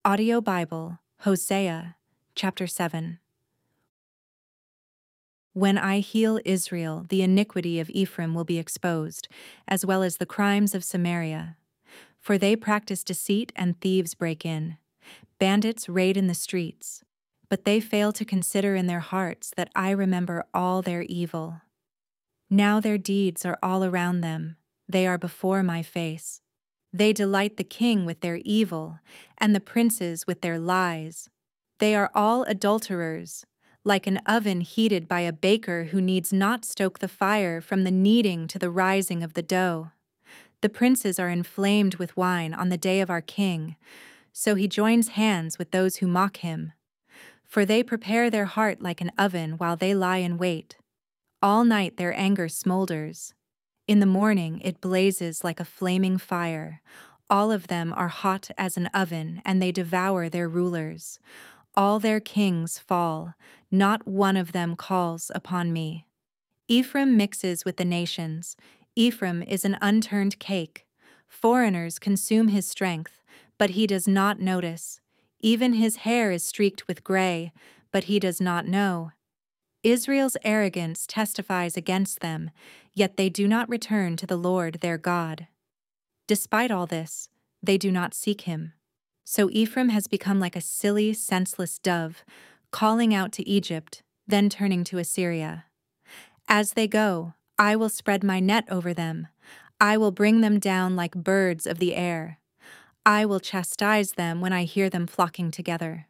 Audio Bible, Hosea, chapter 7. When I heal Israel, the iniquity of Ephraim will be exposed, as well as the crimes of Samaria. For they practice deceit and thieves break in. Bandits raid in the streets. But they fail to consider in their hearts that I remember all their evil. Now their deeds are all around them. They are before my face. They delight the king with their evil, and the princes with their lies. They are all adulterers, like an oven heated by a baker who needs not stoke the fire from the kneading to the rising of the dough. The princes are inflamed with wine on the day of our king, so he joins hands with those who mock him. For they prepare their heart like an oven while they lie in wait. All night their anger smolders. In the morning it blazes like a flaming fire. All of them are hot as an oven, and they devour their rulers. All their kings fall, not one of them calls upon me. Ephraim mixes with the nations. Ephraim is an unturned cake. Foreigners consume his strength, but he does not notice. Even his hair is streaked with gray, but he does not know. Israel's arrogance testifies against them, yet they do not return to the Lord their God. Despite all this, they do not seek him. So Ephraim has become like a silly, senseless dove, calling out to Egypt, then turning to Assyria. As they go, I will spread my net over them. I will bring them down like birds of the air. I will chastise them when I hear them flocking together.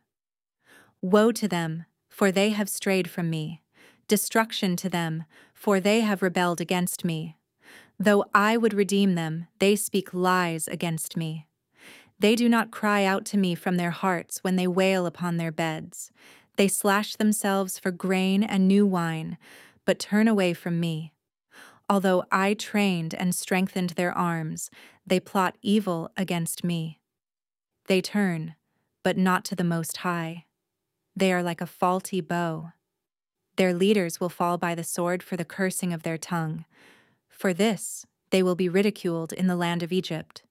Woe to them, for they have strayed from me. Destruction to them, for they have rebelled against me. Though I would redeem them, they speak lies against me. They do not cry out to me from their hearts when they wail upon their beds. They slash themselves for grain and new wine, but turn away from me. Although I trained and strengthened their arms, they plot evil against me. They turn, but not to the Most High. They are like a faulty bow. Their leaders will fall by the sword for the cursing of their tongue. For this, they will be ridiculed in the land of Egypt.